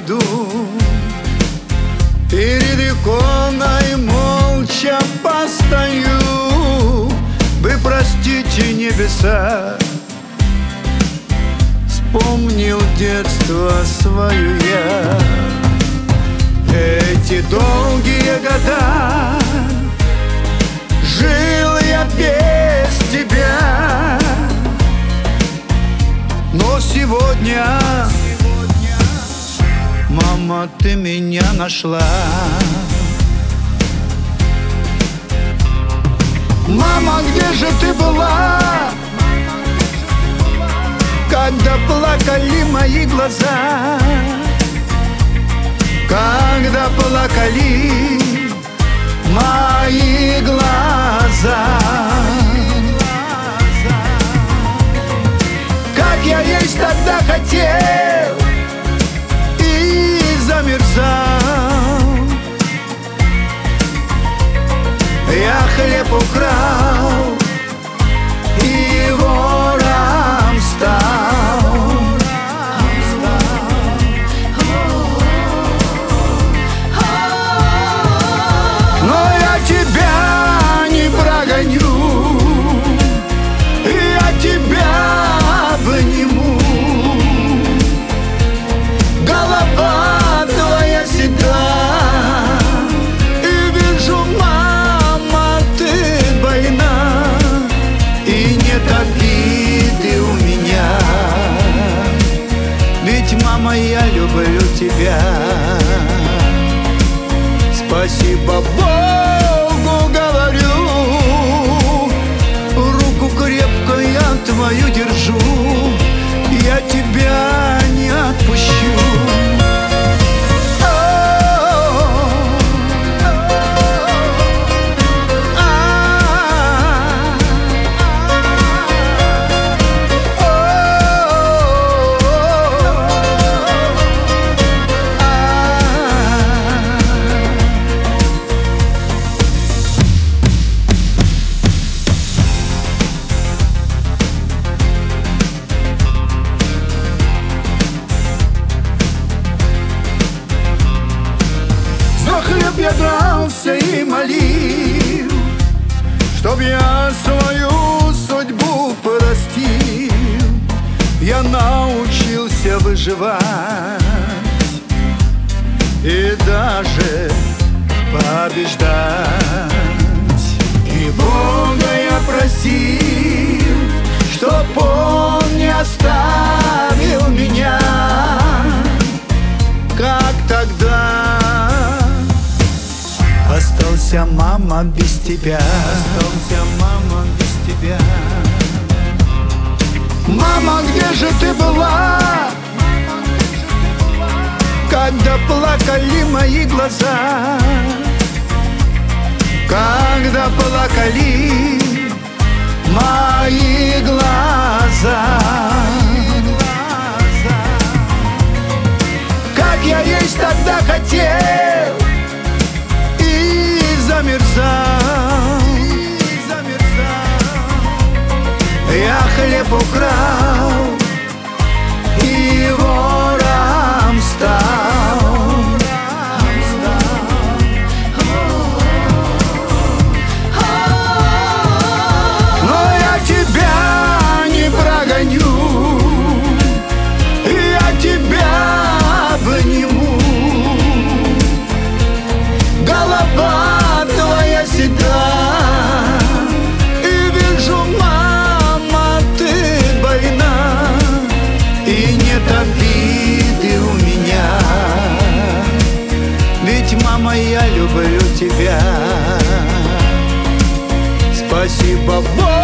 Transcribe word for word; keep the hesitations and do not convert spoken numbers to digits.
иду перед иконой, молча постою. Вы простите, небеса, вспомнил детство свое я. Эти долгие года жил я без тебя, но сегодня, мама, ты меня нашла. Мама, где же ты была, когда плакали мои глаза? Когда плакали мои глаза? Как я есть тогда хотел и замерзал. Я хлеб украл и вором стал. Но я тебя не прогоню, я тебя обниму. Голова твоя седа, и вижу, мама, ты больна, и нет обиды у меня. Ведь, мама, я люблю тебя. Спасибо Богу, говорю, руку крепко я твою держу, я тебя не отпущу. Я дрался и молил, чтоб я свою судьбу простил. Я научился выживать и даже побеждать. И Бога я просил, чтоб Он не оставил меня, как тогда остался, мама, без тебя. Остался, мама, без тебя. Мама, где же ты была, когда плакали мои глаза? Когда плакали мои глаза? Как я есть тогда хотел и замерзал. Я хлеб украл и вором стал. Но я тебя не прогоню, я тебя обниму. Голова твоя седа, и вижу, мама, ты больна, и нет обиды у меня. Ведь, мама, я люблю тебя. Спасибо Богу.